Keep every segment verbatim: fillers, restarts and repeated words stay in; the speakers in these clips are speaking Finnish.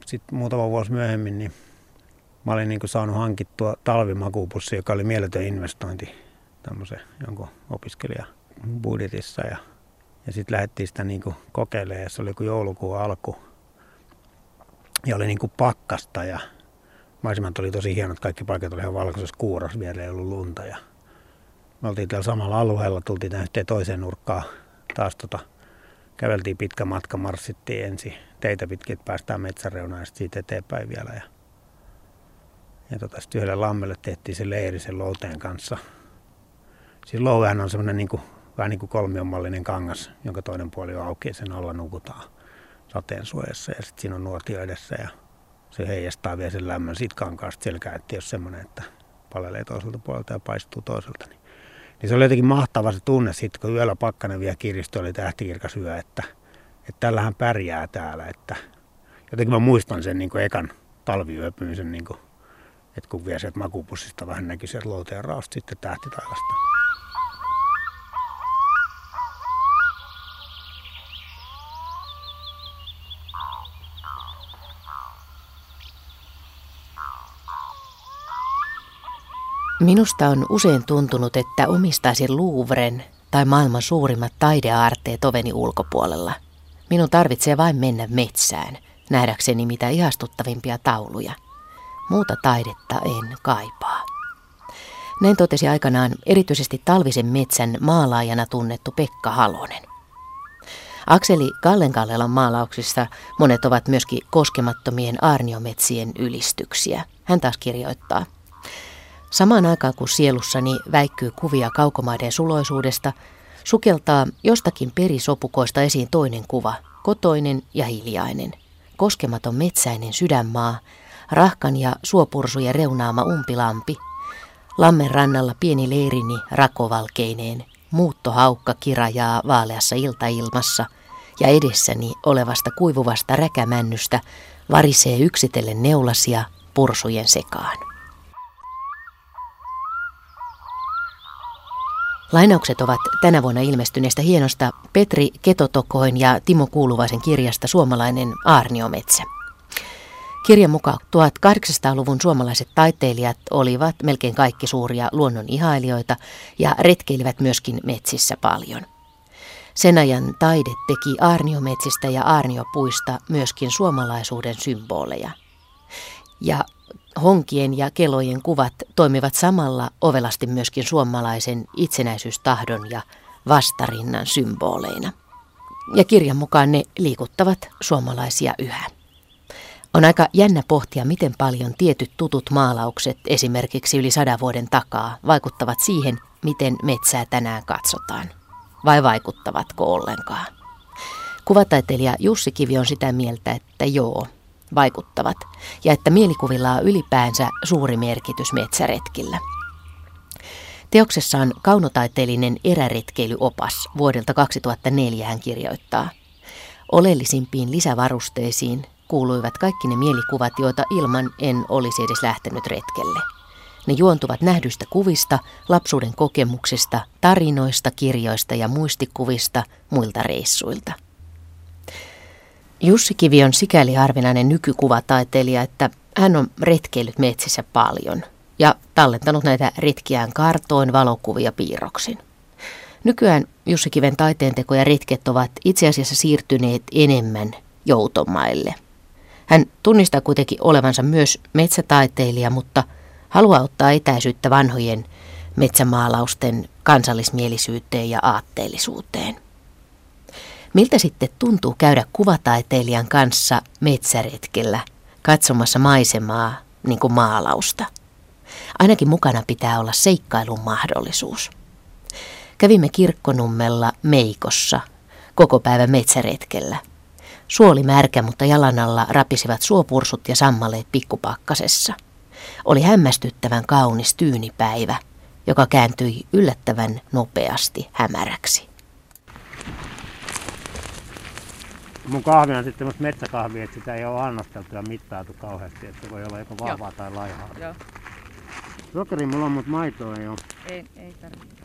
sitten muutama vuosi myöhemmin, niin mä olin niin kuin saanut hankittua talvimakuupussi, joka oli mieletön investointi tämmöisen jonkun opiskelijan budjetissa. Ja, ja sitten lähdettiin sitä niin kuin kokeilemaan, ja se oli kuin joulukuun alku. Ja oli niin kuin pakkasta, ja maisemat oli tosi hienot, kaikki paikat oli ihan valkoisessa kuurossa, vielä ei ollut lunta. Ja me oltiin täällä samalla alueella, tultiin tähän yhteen toiseen nurkkaan taas tota, käveltiin pitkä matka, marssittiin ensin teitä pitkin, että päästään metsäreunaan ja siitä eteenpäin vielä. Ja, ja tota, sitten yhdelle lammelle tehtiin se leiri sen louteen kanssa. Siis louvehän on semmoinen niin kuin, vähän niin kuin kolmionmallinen kangas, jonka toinen puoli on auki ja sen alla nukutaan sateen suojassa. Ja sitten siinä on nuotio edessä ja se heijastaa vielä sen lämmön siitä kankaasta selkään, että jos semmoinen, että palelee toiselta puolelta ja paistuu toiselta. Niin, niin se oli jotenkin mahtava se tunne sitten, kun yöllä pakkanen vielä kiristyi, oli tähtikirkas yö, että, että tällähän pärjää täällä. Että, jotenkin mä muistan sen niin kuin ekan talviyöpymisen, niin kuin, että kun vielä sieltä makuupussista vähän näki sieltä louteen raosta sitten tähtitaivasta. Minusta on usein tuntunut, että omistaisin Louvren tai maailman suurimmat taideaarteet oveni ulkopuolella. Minun tarvitsee vain mennä metsään, nähdäkseni mitä ihastuttavimpia tauluja. Muuta taidetta en kaipaa. Näin totesi aikanaan erityisesti Talvisen metsän maalaajana tunnettu Pekka Halonen. Akseli Gallen-Gallelan maalauksissa monet ovat myöskin koskemattomien aarniometsien ylistyksiä. Hän taas kirjoittaa: samaan aikaan kun sielussani väikkyy kuvia kaukomaiden suloisuudesta, sukeltaa jostakin perisopukoista esiin toinen kuva, kotoinen ja hiljainen. Koskematon metsäinen sydänmaa, rahkan ja suopursujen reunaama umpilampi, lammen rannalla pieni leirini rakovalkeineen, muuttohaukka kirajaa vaaleassa iltailmassa ja edessäni olevasta kuivuvasta räkämännystä varisee yksitellen neulasia pursujen sekaan. Lainaukset ovat tänä vuonna ilmestyneestä hienosta Petri Ketotokoin ja Timo Kuuluvaisen kirjasta Suomalainen aarniometsä. Kirjan mukaan tuhatkahdeksansataaluvun suomalaiset taiteilijat olivat melkein kaikki suuria luonnon ihailijoita ja retkeilivät myöskin metsissä paljon. Sen ajan taide teki aarniometsistä ja aarniopuista myöskin suomalaisuuden symboleja. Ja honkien ja kelojen kuvat toimivat samalla ovelasti myöskin suomalaisen itsenäisyystahdon ja vastarinnan symboleina. Ja kirjan mukaan ne liikuttavat suomalaisia yhä. On aika jännä pohtia, miten paljon tietyt tutut maalaukset esimerkiksi yli sadan vuoden takaa vaikuttavat siihen, miten metsää tänään katsotaan. Vai vaikuttavatko ollenkaan? Kuvataiteilija Jussi Kivi on sitä mieltä, että joo, vaikuttavat, ja että mielikuvilla on ylipäänsä suuri merkitys metsäretkillä. Teoksessaan kaunotaiteellinen eräretkeilyopas vuodelta kaksituhattaneljä hän kirjoittaa: oleellisimpiin lisävarusteisiin kuuluivat kaikki ne mielikuvat, joita ilman en olisi edes lähtenyt retkelle. Ne juontuvat nähdyistä kuvista, lapsuuden kokemuksista, tarinoista, kirjoista ja muistikuvista muilta reissuilta. Jussi Kivi on sikäli harvinainen nykykuvataiteilija, että hän on retkeillyt metsissä paljon ja tallentanut näitä retkiään kartoin, valokuvia piirroksin. Nykyään Jussi Kiven taiteenteko ja retket ovat itse asiassa siirtyneet enemmän joutomaille. Hän tunnistaa kuitenkin olevansa myös metsätaiteilija, mutta haluaa ottaa etäisyyttä vanhojen metsämaalausten kansallismielisyyteen ja aatteellisuuteen. Miltä sitten tuntuu käydä kuvataiteilijan kanssa metsäretkellä katsomassa maisemaa niin kuin maalausta? Ainakin mukana pitää olla seikkailun mahdollisuus. Kävimme Kirkkonummella Meikossa koko päivän metsäretkellä. Suo oli märkä, mutta jalan alla rapisivat suopursut ja sammaleet pikkupakkasessa. Oli hämmästyttävän kaunis tyynipäivä, joka kääntyi yllättävän nopeasti hämäräksi. Mun kahvi on sitten semmoista metsäkahvia, että sitä ei ole annosteltu ja mittailtu kauheasti, että se voi olla joko vahvaa tai laihaa. Joo. Sokeri mulla on, mutta maitoa ei ole. Ei, ei tarvitse.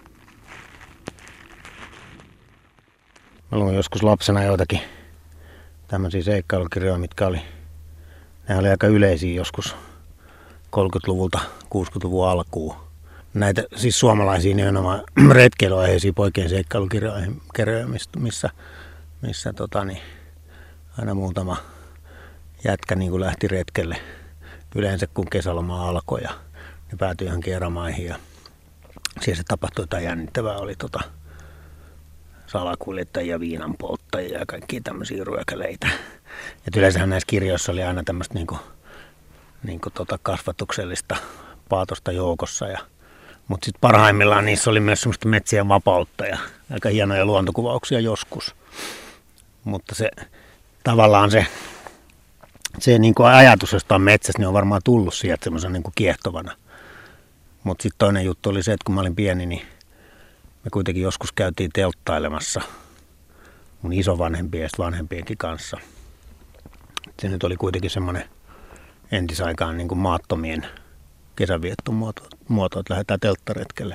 Mä luin joskus lapsena joitakin tämmöisiä seikkailukirjoja, mitkä oli Nämä oli aika yleisiä joskus kolmekymmentäluvulta kuusikymmentäluvun alkuun. Näitä siis suomalaisia nimenomaan retkeilyaiheisia poikien seikkailukirjoja, missä, missä tota, niin, aina muutama jätkä niin kuin lähti retkelle. Yleensä kun kesäloma alkoi ja ne päätyi johonkin erämaihin ja siellä se tapahtui jotain jännittävää. Oli tota, salakuljettajia, viinanpolttajia ja kaikkia tämmöisiä ryökäleitä. Et yleensähän näissä kirjoissa oli aina tämmöistä niinku, niinku tota kasvatuksellista paatosta joukossa. Ja, mutta sitten parhaimmillaan niissä oli myös semmoista metsien vapautta ja aika hienoja luontokuvauksia joskus. Mutta se tavallaan se, se niinku ajatus jostain metsästä niin on varmaan tullut sieltä semmoisen niinku kiehtovana. Mutta sitten toinen juttu oli se, että kun mä olin pieni, niin me kuitenkin joskus käytiin telttailemassa mun isovanhempien ja vanhempienkin kanssa. Se nyt oli kuitenkin semmoinen entisaikaan niin kuin maattomien kesänviettomuoto, muoto, että lähdetään telttaretkelle.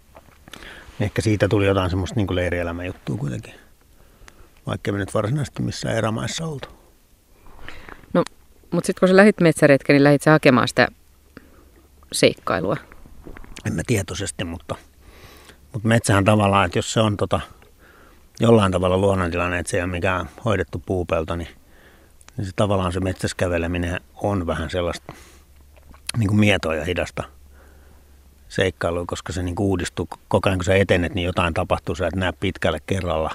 Ehkä siitä tuli jotain semmoista niin kuin leirielämän juttua kuitenkin, vaikka me nyt varsinaisesti missään erämaissa oltu. No, mutta sitten kun sä lähdit metsäretkeen, niin lähdit sä hakemaan sitä seikkailua? En mä tietoisesti, mutta... Mutta metsähän tavallaan, että jos se on tota, jollain tavalla luonnontilanne, että se ei ole mikään hoidettu puupelto, niin, niin se tavallaan se metsässä käveleminen on vähän sellaista niin kuin mietoa ja hidasta seikkailua, koska se niin kuin uudistuu koko ajan, kun sä etenet, niin jotain tapahtuu, sä et näe pitkälle kerralla,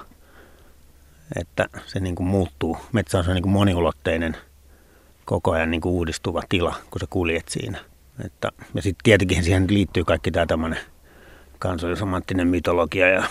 että se niin kuin muuttuu. Metsä on se niin kuin moniulotteinen, koko ajan niin kuin uudistuva tila, kun sä kuljet siinä. Että, ja sitten tietenkin siihen liittyy kaikki tämä tämmöinen kansallisromanttinen mytologia ja,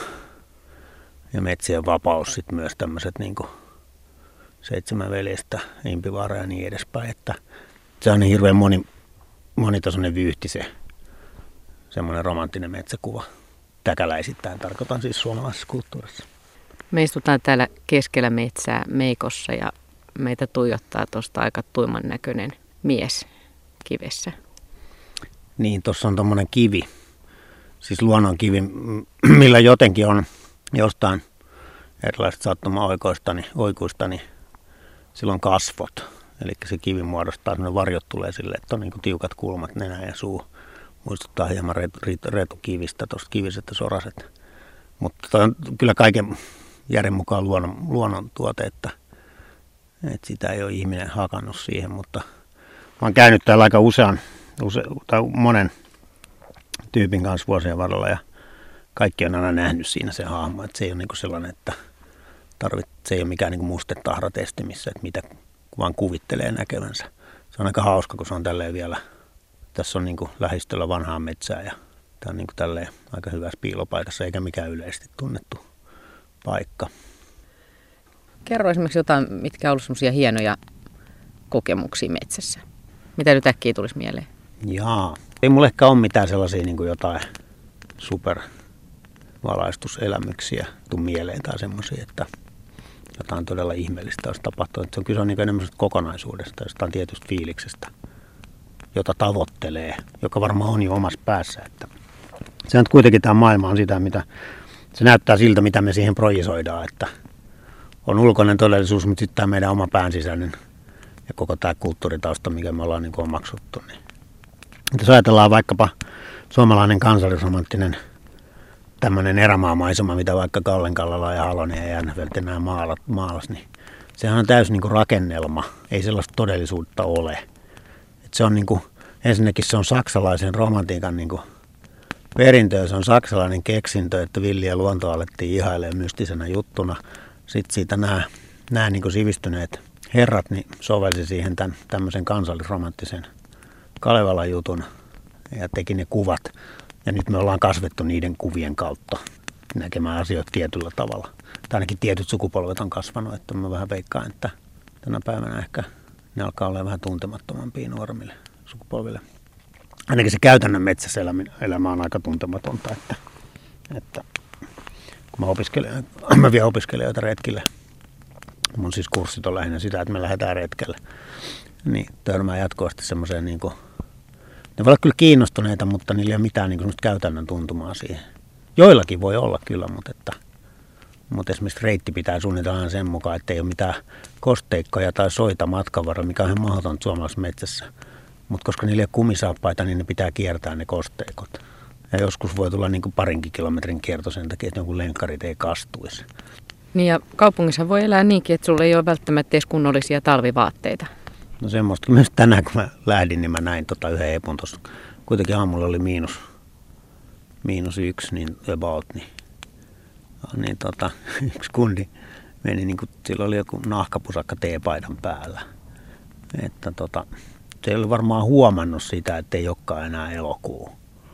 ja metsien vapaus, sitten myös tämmöiset niin kuin seitsemän veljestä, Impivaara ja niin edespäin. Että se on niin hirveän moni, monitasoinen vyyhti se semmoinen romanttinen metsäkuva. Täkäläisittäin tarkoitan siis suomalaisessa kulttuurissa. Me istutaan täällä keskellä metsää Meikossa ja meitä tuijottaa tuosta aika tuiman näköinen mies kivessä. Niin, tuossa on tommonen kivi. Siis luonnonkivi, millä jotenkin on jostain erilaisista sattumaoikoista, niin, oikuista, niin silloin kasvot. Eli se kivi muodostaa, semmoinen varjot tulee sille, että on niin kuin tiukat kulmat, nenä ja suu. Muistuttaa hieman retukivistä, tuosta kiviset ja soraset. Mutta toi on kyllä kaiken järjen mukaan luonnon, luonnon tuote, että, että sitä ei ole ihminen hakannut siihen. Mutta mä oon käynyt täällä aika usean, use, tai monen tyypin kanssa vuosien varrella ja kaikki on aina nähnyt siinä se hahmo, että se ei ole niinku sellainen, että tarvit, se ei ole mikään niinku mustetahratesti missä, että mitä vaan kuvittelee näkevänsä. Se on aika hauska, kun se on tälleen vielä, tässä on niinku lähistöllä vanhaa metsää ja tämä on niinku tälleen aika hyvässä piilopaikassa eikä mikään yleisesti tunnettu paikka. Kerro esimerkiksi jotain, mitkä on ollut semmoisia hienoja kokemuksia metsässä. Mitä nyt äkkiä tulisi mieleen? Jaa. Ei mulla ehkä ole mitään sellaisia niin kuin jotain supervalaistuselämyksiä tuu mieleen tai semmoisia, että jotain todella ihmeellistä olisi tapahtunut. Se on kyse niin enemmän kokonaisuudesta, jostain tietystä fiiliksestä, jota tavoittelee, joka varmaan on jo omassa päässä. Että se on kuitenkin tämä maailma on sitä, mitä se näyttää siltä, mitä me siihen projisoidaan, että on ulkoinen todellisuus, mutta sitten tämä meidän oma päänsisäinen ja koko tämä kulttuuritausta, mikä me ollaan niin kuin omaksuttu, niin jos ajatellaan vaikkapa suomalainen kansallisromanttinen tämmöinen erämaamaisema, mitä vaikka Kallen Kallala ja Halonen ja Järnefelt enää maalas, niin sehän on täysin niin kuin rakennelma, ei sellaista todellisuutta ole. Et se on niin kuin, ensinnäkin se on saksalaisen romantiikan niin kuin perintö, se on saksalainen keksintö, että villiä luontoa alettiin ihailemaan mystisenä juttuna. Sitten siitä nämä, nämä niin kuin sivistyneet herrat niin sovelsi siihen tämän, tämmöisen kansallisromanttisen Kalevalan jutun ja teki ne kuvat. Ja nyt me ollaan kasvettu niiden kuvien kautta näkemään asioita tietyllä tavalla. Tai ainakin tietyt sukupolvet on kasvanut, että mä vähän veikkaan, että tänä päivänä ehkä ne alkaa olla vähän tuntemattomampia nuoremmille sukupolville. Ainakin se käytännön metsässä elämä on aika tuntematonta, että, että kun mä, opiskelen, mä vien opiskelijoita retkille, mun siis kurssit on lähinnä sitä, että me lähdetään retkelle, niin törmää jatkuvasti semmoiseen, niin kuin, ne voi olla kyllä kiinnostuneita, mutta niillä ei ole mitään niin kuin käytännön tuntumaa siihen. Joillakin voi olla kyllä, mutta että Mutta esimerkiksi reitti pitää suunnitella sen mukaan, että ei ole mitään kosteikkoja tai soita matkan varrella, mikä on ihan mahdotonta suomalaisessa metsässä. Mutta koska niillä ei ole kumisaappaita, niin ne pitää kiertää ne kosteikot. Ja joskus voi tulla niin kuin parinkin kilometrin kierto sen takia, että jonkun lenkkarit ei kastuisi. Niin ja kaupungissa voi elää niinkin, että sulla ei ole välttämättä edes kunnollisia talvivaatteita. No semmoista. Myös tänään kun mä lähdin, niin mä näin tota yhden epun tuossa. Kuitenkin aamulla oli miinus, miinus yksi, niin about, niin, niin tota, yksi kundi meni, niin kuin, sillä oli joku nahkapusakka teepaidan päällä. Että tota, se ei ole varmaan huomannut sitä, että ei olekaan enää elokuu.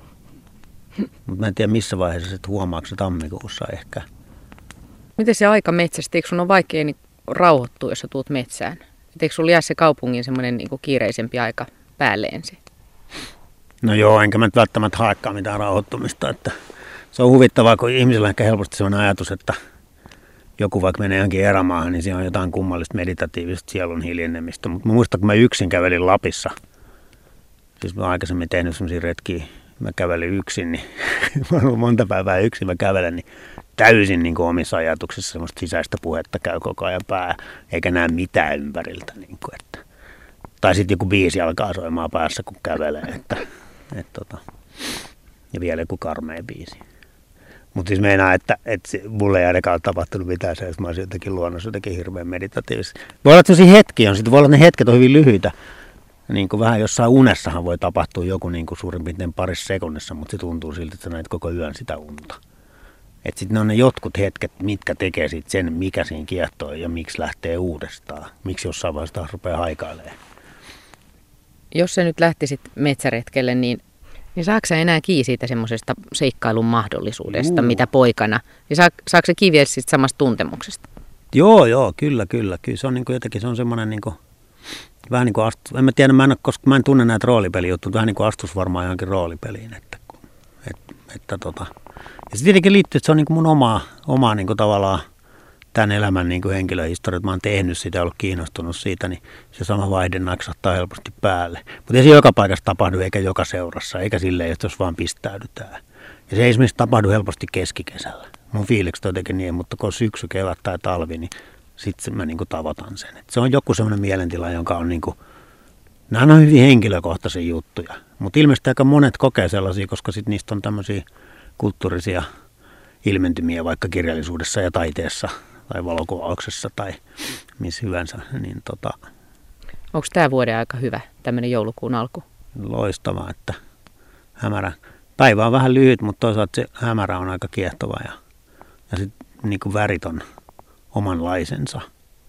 Mutta mä en tiedä missä vaiheessa se huomaako se tammikuussa ehkä. Miten se aika metsästä? Eikö sun ole vaikea niin rauhoittua, jos sä tuut metsään? Et eikö sulla jää se kaupungin semmoinen niin kiireisempi aika päälle ensin? No joo, enkä mä nyt välttämättä haekaan mitään rauhoittumista. Että se on huvittavaa, kun ihmisellä on ehkä helposti sellainen ajatus, että joku vaikka menee johonkin erämaahan, niin siinä on jotain kummallista meditatiivista sielun hiljennemistä. Mutta mä muistan, kun mä yksin kävelin Lapissa, siis mä oon aikaisemmin tehnyt sellaisia retkiä, mä kävelin yksin, niin mä oon monta päivää yksin, mä kävelen, niin täysin niin kuin omissa ajatuksissa semmoista sisäistä puhetta käy koko ajan pää, eikä näe mitään ympäriltä. Niin kuin, että. Tai sitten joku biisi alkaa soimaan päässä, kun kävelee, että, että, tota. ja vielä joku karmea biisi. Mutta siis meinaa, että, että mulle ei ainakaan tapahtunut mitään se, että mä olisin jotenkin luonnossa jotenkin hirveän meditatiivisesti. Voi olla, että sellaisia hetkiä on, sitten voi olla, että ne hetket on hyvin lyhyitä. Niin kuin vähän jossain unessahan voi tapahtua joku niin kuin suurin piirtein parissa sekunnissa, mutta se tuntuu siltä, että sä näet koko yön sitä unta. Että sitten ne on ne jotkut hetket, mitkä tekee sitten sen, mikä siinä kiehtoo ja miksi lähtee uudestaan. Miksi jossain vaiheessa taas rupeaa haikailemaan. Jos sä nyt lähtisit metsäretkelle, niin, niin saako sä enää kiinni siitä semmoisesta seikkailun mahdollisuudesta, Juu. mitä poikana? Ja saa, saako se kiinni siitä samasta tuntemuksesta? Joo, joo, kyllä, kyllä. Kyllä se on niin kuin jotenkin, se on semmoinen niin kuin, vähän niin kuin astus, en mä tiedä, mä en, koska mä en tunne näitä roolipelijuttuja, vähän niin kuin astus varmaan johonkin roolipeliin. Että, että, että tota. Ja se tietenkin liittyy, että se on niin kuin mun omaa, omaa niin kuin tavallaan tämän elämän niin kuin henkilöhistoria, että mä oon tehnyt sitä ja ollut kiinnostunut siitä, niin se sama vaihde naksahtaa helposti päälle. Mutta ei se joka paikassa tapahdu, eikä joka seurassa, eikä silleen, että jos vaan pistäydytään. Ja se ei esimerkiksi tapahdu helposti keskikesällä. Mun fiilikset on jotenkin niin, mutta kun syksy, kevät tai talvi, niin sitten mä niin kuin tavoitan sen. Et se on joku semmoinen mielentila, jonka on niin kuin, nämä on hyvin henkilökohtaisia juttuja. Mutta ilmeisesti aika monet kokee sellaisia, koska sitten niistä on tämmöisiä kulttuurisia ilmentymiä vaikka kirjallisuudessa ja taiteessa tai valokuvauksessa tai missä hyvänsä. Niin tota, onko tämä vuoden aika hyvä, tämmöinen joulukuun alku? Loistavaa, että hämärä. Päivä on vähän lyhyt, mutta toisaalta se hämärä on aika kiehtova ja, ja sitten niin kuin värit on omanlaisensa.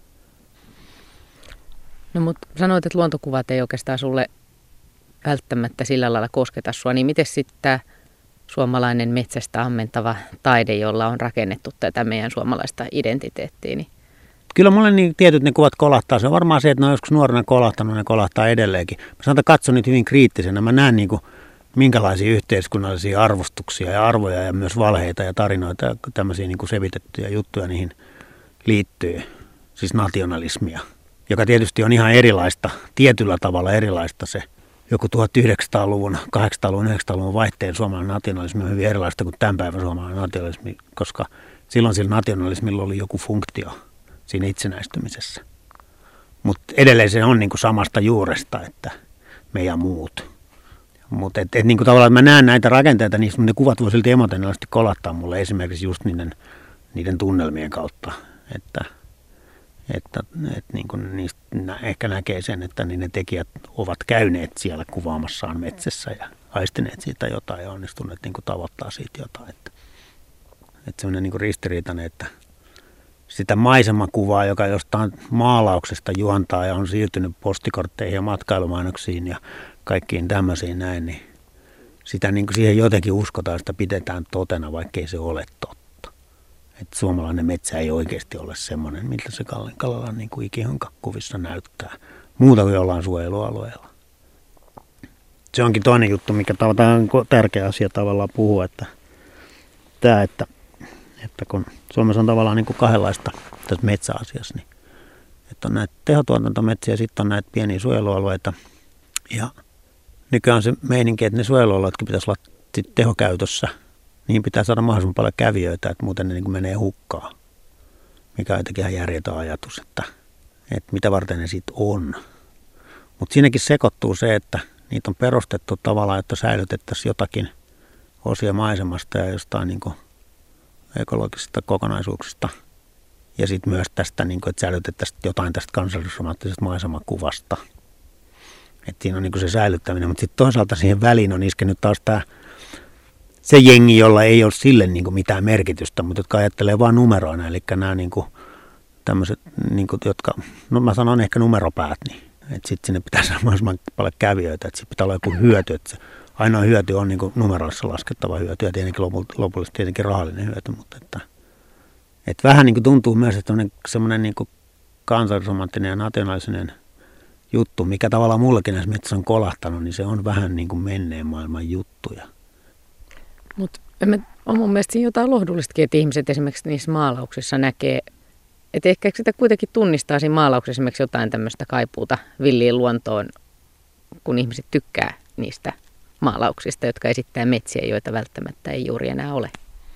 No mutta sanoit, että luontokuvat ei oikeastaan sulle välttämättä sillä lailla kosketa sua, niin miten sitten tämä suomalainen metsästä ammentava taide, jolla on rakennettu tätä meidän suomalaista identiteettiä? Niin kyllä mulle niin tietyt ne kuvat kolahtaa. Se on varmaan se, että ne on joskus nuorena kolahtanut, ne kolahtaa edelleenkin. Mä sanon, että katson niitä hyvin kriittisenä. Mä näen niin kuin, minkälaisia yhteiskunnallisia arvostuksia ja arvoja ja myös valheita ja tarinoita ja tämmöisiä niin kuin sevitettyjä juttuja niihin liittyy. Siis nationalismia, joka tietysti on ihan erilaista, tietyllä tavalla erilaista se. Joku tuhatyhdeksänsataaluvun, kahdeksansataaluvun, yhdeksänsataaluvun vaihteen suomalainen nationalismi on hyvin erilaista kuin tämän päivän suomalainen nationalismi, koska silloin sillä nationalismilla oli joku funktio siinä itsenäistymisessä. Mutta edelleen se on niinku samasta juuresta, että me ja muut. Mutta et, et niinku tavallaan, että mä näen näitä rakenteita, niin ne kuvat voi silti emotionaalisesti kolahtaa mulle esimerkiksi just niiden, niiden tunnelmien kautta, että Että, että niin kuin niistä ehkä näkee sen, että niin ne tekijät ovat käyneet siellä kuvaamassaan metsässä ja aistineet siitä jotain ja onnistuneet niin kuin tavoittaa siitä jotain. Että, että semmoinen niin kuin ristiriitainen, että sitä maisemakuvaa, joka jostain maalauksesta juontaa ja on siirtynyt postikortteihin ja matkailumainoksiin ja kaikkiin tämmöisiin näin, niin sitä niin kuin siihen jotenkin uskotaan, sitä pidetään totena, vaikkei se ole totta. Että suomalainen metsä ei oikeasti ole semmoinen, miltä se Kalelan niin kuin ikihankakuvissa näyttää. Muuta kuin jollain suojelualueella. Se onkin toinen juttu, mikä on tärkeä asia tavallaan puhua, että tämä, että, että kun Suomessa on tavallaan niin kuin kahdenlaista tässä metsäasiassa, niin että on näitä tehotuotantometsiä ja sitten on näitä pieniä suojelualueita. Ja nykyään on se meininki, että ne suojelualueetkin pitäisi olla tehokäytössä. Niin pitää saada mahdollisimman paljon kävijöitä, että muuten ne niin kuin menee hukkaan. mikä on jotenkin ihan järjetön ajatus, että, että mitä varten ne sitten on. Mutta siinäkin sekoittuu se, että niitä on perustettu tavallaan, että säilytettäisiin jotakin osia maisemasta ja jostain niin kuin ekologisista kokonaisuuksista. Ja sitten myös tästä, niin kuin, että säilytettäisiin jotain tästä kansallisromaattisesta maisemakuvasta. Että siinä on niin kuin se säilyttäminen, mutta sitten toisaalta siihen väliin on iskenyt taas tämä se jengi, jolla ei ole sille niin kuin mitään merkitystä, mutta jotka ajattelee vain numeroina. Eli nämä niin kuin, tämmöiset, niin kuin, jotka, no mä sanon ehkä numeropäät, niin että sitten sinne pitää saada mahdollisimman paljon kävijöitä, että sitten pitää olla joku hyöty, että se ainoa hyöty on niin kuin numeroissa laskettava hyöty ja tietenkin lopullisesti tietenkin rahallinen hyöty, mutta että, että vähän niin kuin tuntuu myös, että semmoinen niin kuin kansallisromanttinen ja nationaalinen juttu, mikä tavallaan mullekin näissä metsissä on kolahtanut, niin se on vähän niin kuin menneen maailman juttuja. Mutta on mun mielestä siinä jotain lohdullistakin, että ihmiset esimerkiksi niissä maalauksissa näkee, että ehkä sitä kuitenkin tunnistaa siinä maalauksessa esimerkiksi jotain tämmöistä kaipuuta villiin luontoon, kun ihmiset tykkää niistä maalauksista, jotka esittää metsiä, joita välttämättä ei juuri enää ole.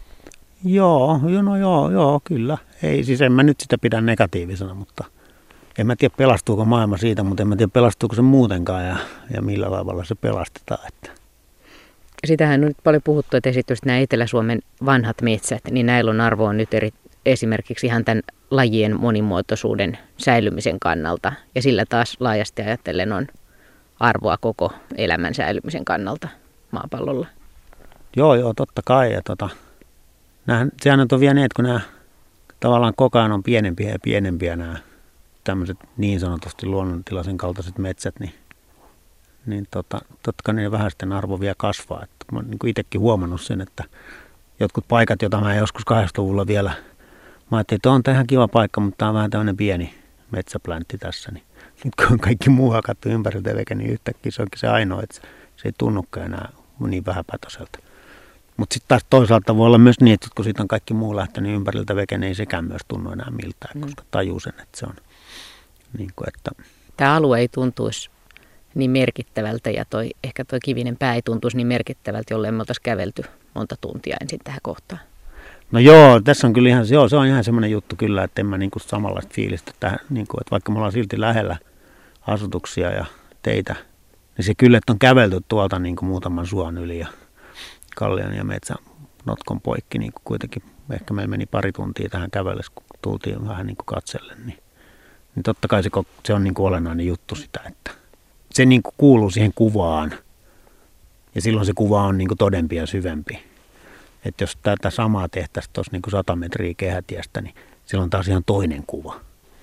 Joo, no joo, joo, kyllä. Ei, siis en mä nyt sitä pidä negatiivisena, mutta en mä tiedä pelastuuko maailma siitä, mutta en mä tiedä pelastuuko se muutenkaan ja, ja millä tavalla se pelastetaan. Että. Sitähän on nyt paljon puhuttu, että esimerkiksi nämä Etelä-Suomen vanhat metsät, niin näillä on arvoa nyt eri, esimerkiksi ihan tämän lajien monimuotoisuuden säilymisen kannalta. Ja sillä taas laajasti ajatellen on arvoa koko elämän säilymisen kannalta maapallolla. Joo, joo, totta kai. Ja tota, nää, sehän on vielä niin, että kun nämä tavallaan koko ajan on pienempiä ja pienempiä nämä tämmöiset niin sanotusti luonnontilaisen kaltaiset metsät, niin, niin tota, totta kai ne vähäisten arvo vielä kasvaa. Että mä oon niin kuin itsekin huomannut sen, että jotkut paikat, joita mä joskus kahdeksankymmentäluvulla vielä, mä ajattelin, että on tämä ihan kiva paikka, mutta tämä on vähän tämmöinen pieni metsäpläntti tässä, niin nyt kun on kaikki muu hakattu ympäriltä veke, niin yhtäkkiä se onkin se ainoa, että se ei tunnukaan enää niin vähäpätöiseltä. Mutta sitten taas toisaalta voi olla myös niin, että kun siitä on kaikki muu lähtenyt ympäriltä veke, niin ei sekään myös tunnu enää miltään, koska tajuu sen, että se on niin kuin, että tämä alue ei tuntuisi niin merkittävältä ja toi, ehkä tuo kivinen pää ei tuntuisi niin merkittävältä, jollei me oltaisiin kävelty monta tuntia ensin tähän kohtaan. No joo, tässä on kyllä ihan, joo, se on ihan semmoinen juttu kyllä, että en mä niinku samanlaista fiilistä tähän, niinku, että vaikka me ollaan silti lähellä asutuksia ja teitä, niin se kyllä, että on kävelty tuolta niinku muutaman suon yli ja kallion ja metsän notkon poikki, niin kuitenkin ehkä meillä meni pari tuntia tähän kävellessä, kun tultiin vähän niin kuin katsellen, niin, niin totta kai se, se on niin kuin olennainen juttu sitä, että se niin kuin kuuluu siihen kuvaan ja silloin se kuva on niin kuin todempi ja syvempi. Että jos tätä samaa tehtäisiin tuossa niin kuin sata metriä kehätiestä, niin silloin taas ihan toinen kuva.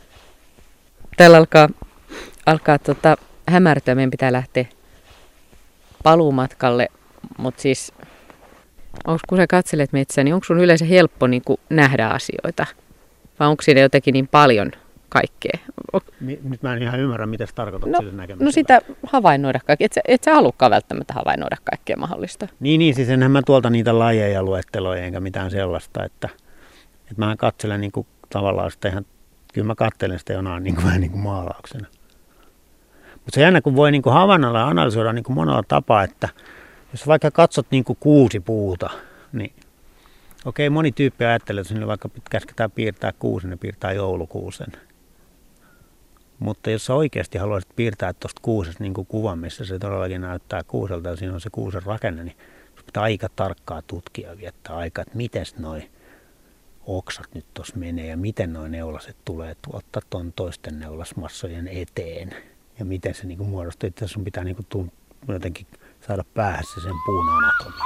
Täällä alkaa, alkaa tota, hämärtyä, meidän pitää lähteä paluumatkalle, mutta siis onko, kun sä katselet metsää, niin onko sun yleensä helppo niin kuin nähdä asioita? Vai onko siinä jotenkin niin paljon kaikkea? Nyt mä en ihan ymmärrä, mitä sä tarkoitat no, sille näkemisellä. No sitä havainnoida kaikkea. Et sä, et sä halukkaan välttämättä havainnoida kaikkea mahdollista. Niin, niin siis enhän mä tuolta niitä lajeja luetteloja enkä mitään sellaista, että, että mä katselen niin kuin tavallaan sitä ihan, kyllä mä katselen sitä jonain niin kuin, vähän niin kuin maalauksena. Mutta se jännä, kun voi niin kuin havainnoida ja analysoida niin kuin monella tapaa, että jos vaikka katsot niin kuin kuusi puuta, niin okei, moni tyyppi ajattelee, että jos vaikka käsketään piirtää kuusen, niin piirtää joulukuusen. Mutta jos sä oikeasti haluaisit piirtää tuosta kuusesta niin kuin kuvan, missä se todellakin näyttää kuuselta ja siinä on se kuusen rakenne, niin pitää aika tarkkaa tutkia ja viettää aikaa, että miten noi oksat nyt tuossa menee ja miten noi neulaset tulee tuolta tuon toisten neulasmassojen eteen ja miten se niin kuin muodostuu. Itse sun pitää niin kuin jotenkin saada päässä sen puun anatomia.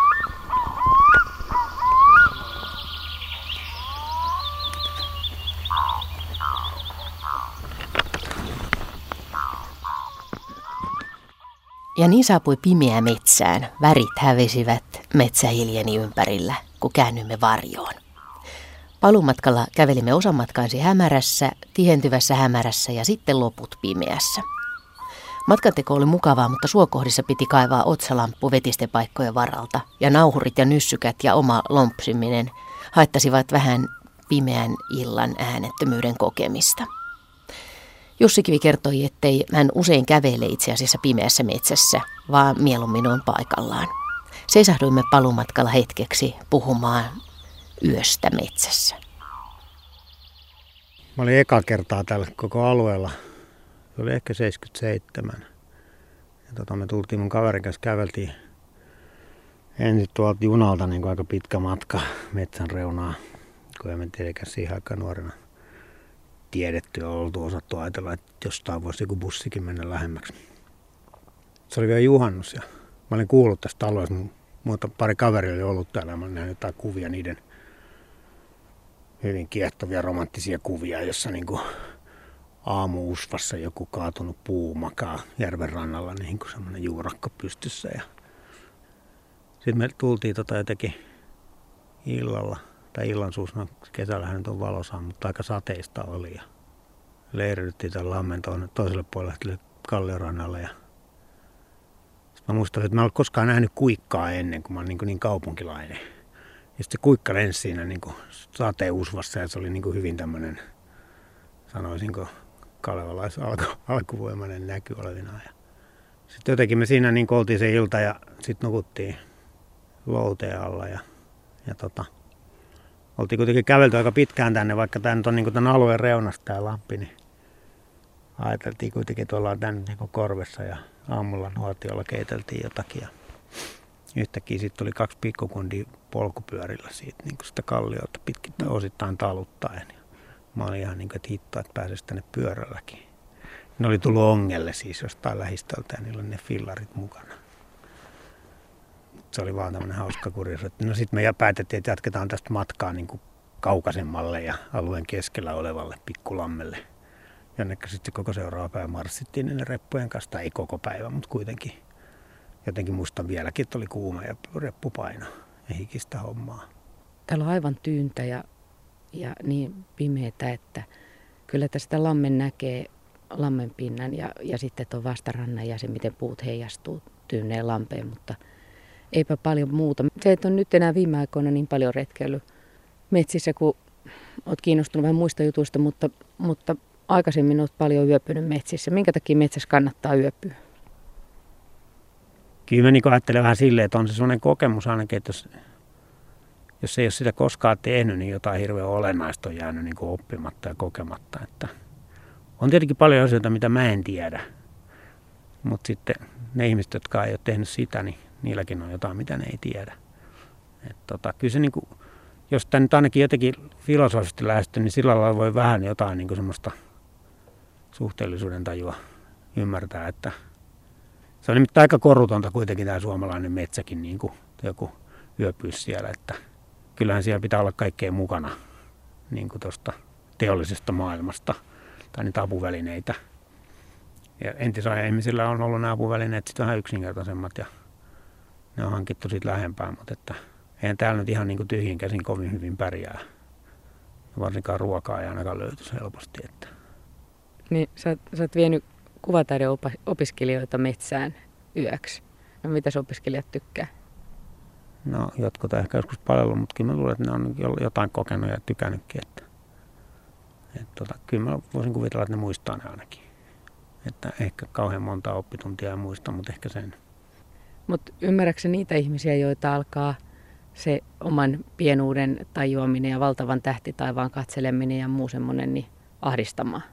Ja niin saapui pimeä metsään. Värit hävisivät, metsä hiljeni ympärillä, kun käännymme varjoon. Paluumatkalla kävelimme osan matkaansi hämärässä, tihentyvässä hämärässä ja sitten loput pimeässä. Matkanteko oli mukavaa, mutta suokohdissa piti kaivaa otsalamppu vetistepaikkojen varalta, ja nauhurit ja nyssykät ja oma lompsiminen haittasivat vähän pimeän illan äänettömyyden kokemista. Jussi Kivi kertoi, ettei hän usein kävele itse asiassa pimeässä metsässä, vaan mieluummin on paikallaan. Seisahduimme paluumatkalla hetkeksi puhumaan yöstä metsässä. Mä olin eka kertaa tällä koko alueella. Se oli ehkä seitsemänkymmentäseitsemän. Ja tota, me tultiin mun kaverin kanssa, käveltiin ensin tuolta junalta niin kuin aika pitkä matka metsän reunaa, kun emme tietenkään siihen aikaan nuorena tiedetty ja oltu osattu ajatella, että jostain voisi joku bussikin mennä lähemmäksi. Se oli vielä juhannus ja mä olin kuullut tästä alueesta, mutta pari kaveria oli ollut täällä ja mä olin nähnyt jotain kuvia, niiden hyvin kiehtovia romanttisia kuvia, jossa niin kuin aamu-usvassa joku kaatunut puu makaa järven rannalla niin kuin semmoinen juurakko pystyssä. Ja sitten me tultiin tota jotenkin illalla, tai illan suus, no kesällähän nyt on valosaa, mutta aika sateista oli. Ja leiryttiin tämän lammen toiselle puolelle kalliorannalle. Ja mä muistan, että mä en ole koskaan nähnyt kuikkaa ennen, kun mä olin niin, niin kaupunkilainen. Ja sitten se kuikka lensi siinä niin sateen usvassa ja se oli niin hyvin tämmöinen, sanoisinko, kalevalais-alkuvoimainen näky olevinaan. Sitten jotenkin me siinä niin oltiin se ilta ja sitten nukuttiin louteen alla ja, ja tota, oltiin kuitenkin kävelty aika pitkään tänne, vaikka tämä nyt on niin tämän alueen reunasta tämä Lappi, niin ajateltiin kuitenkin, että ollaan tänne niin korvessa ja aamulla nuotiolla keiteltiin jotakin. Ja yhtäkkiä sitten tuli kaksi pikkukundia polkupyörillä siitä niin sitä kalliota pitkin osittain taluttaen. Mä olin ihan niin kuin, että hitto, että pääsisi tänne pyörälläkin. Ne oli tullut ongelle siis jostain lähistöltä ja niillä oli ne fillarit mukana. Se oli vaan tämmöinen hauska kurjus. No sitten me päätettiin, että jatketaan tästä matkaa niin kuin kaukaisemmalle ja alueen keskellä olevalle pikkulammelle. Jonnekka sitten koko seuraava päivä marssittiin ne reppujen kanssa, tai ei koko päivä, mutta kuitenkin. Jotenkin muistan vieläkin, että oli kuuma ja reppupaino ja hikistä hommaa. Täällä on aivan tyyntä ja, ja niin pimeätä, että kyllä tästä lammen näkee lammen pinnan ja, ja sitten tuon vastarannan ja se, miten puut heijastuu tyyneen lampeen, mutta eipä paljon muuta. Se, että on nyt enää viime aikoina niin paljon retkeillyt metsissä, kun olet kiinnostunut vähän muista jutuista, mutta, mutta aikaisemmin olet paljon yöpynyt metsissä. Minkä takia metsässä kannattaa yöpyä? Kyllä mä niin ajattelen vähän silleen, että on se sellainen kokemus ainakin, että jos, jos ei ole sitä koskaan tehnyt, niin jotain hirveän olennaista on jäänyt niin oppimatta ja kokematta. Että on tietenkin paljon asioita, mitä mä en tiedä, mutta sitten ne ihmiset, jotka ei ole tehnyt sitä, niin niilläkin on jotain, mitä ne ei tiedä. Et tota, kyllä se, niin kuin, jos tämä nyt ainakin jotenkin filosofisesti lähestyy, niin sillä lailla voi vähän jotain niin kuin semmoista suhteellisuuden tajua ymmärtää, että se on nimittäin aika korutonta kuitenkin tämä suomalainen metsäkin, niin kuin joku yöpyys siellä, että kyllähän siellä pitää olla kaikkea mukana niin kuin tuosta teollisesta maailmasta tai niitä apuvälineitä. Ja entisajan ihmisillä on ollut nämä apuvälineet sitten vähän yksinkertaisemmat ja ne on hankittu siitä lähempää, mutta että eihän täällä nyt ihan niin kuin tyhjin käsin kovin hyvin pärjää. Ja varsinkaan ruokaa ei ainakaan löytyisi helposti. Että. Niin, sä, sä oot vienyt kuvataideopiskelijoita metsään yöksi. No mitäs opiskelijat tykkää? No jotkut ehkä joskus palellut, mutta kyllä mä luulen, että ne on jotain kokenut ja tykännytkin. Että, että tota, kyllä mä voisin kuvitella, että ne muistaa ne ainakin. Että ehkä kauhean monta oppituntia ei muista, mutta ehkä sen. Mutta ymmärrätkö niitä ihmisiä, joita alkaa se oman pienuuden tajuaminen ja valtavan tähtitaivaan katseleminen ja muu semmoinen niin ahdistamaan?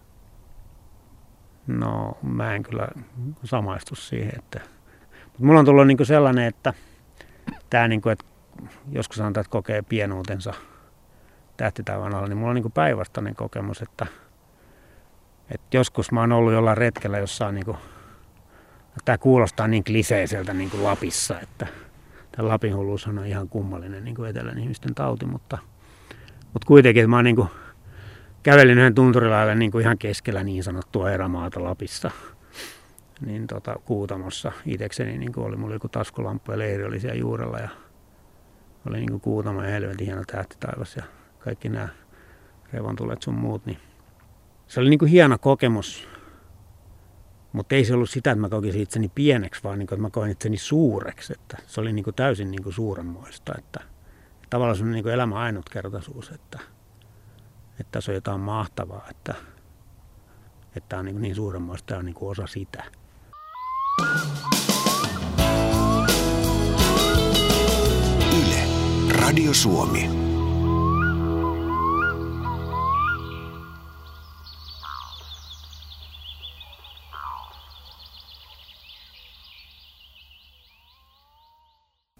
No mä en kyllä samaistu siihen. Että. Mutta mulla on tullut niinku sellainen, että, tää niinku, että joskus sanotaan, että kokee pienuutensa tähtitaivaan alla, niin mulla on niinku päinvastainen kokemus, että, että joskus mä oon ollut jollain retkellä, jossa on niinku, tämä kuulostaa niin kliseiseltä niin kuin Lapissa, että tämä Lapin hulluus on ihan kummallinen niin kuin etelän ihmisten tauti, mutta, mutta kuitenkin että mä oon niin kuin, kävelin yhden tunturilaille niin kuin ihan keskellä niin sanottua erämaata Lapissa, niin tota, Kuutamossa itsekseni niin kuin oli mulla joku taskulamppu ja leiri oli siellä juurella ja oli niin kuin Kuutamo ja helvetin hieno tähtitaivas ja kaikki nämä revontulet sun muut, niin se oli niin kuin hieno kokemus. Mutta ei se ollut sitä, että mä kokisin itseni pieneksi, vaan niin kuin, että mä koin itseni suureksi. Että se oli niin kuin täysin niin kuin suuremmoista. Että, että tavallaan se on niin kuin elämän ainutkertaisuus, että, että tässä on jotain mahtavaa, että, että tämä on niin, kuin niin suuremmoista ja on niin kuin osa sitä. Yle, Radio Suomi.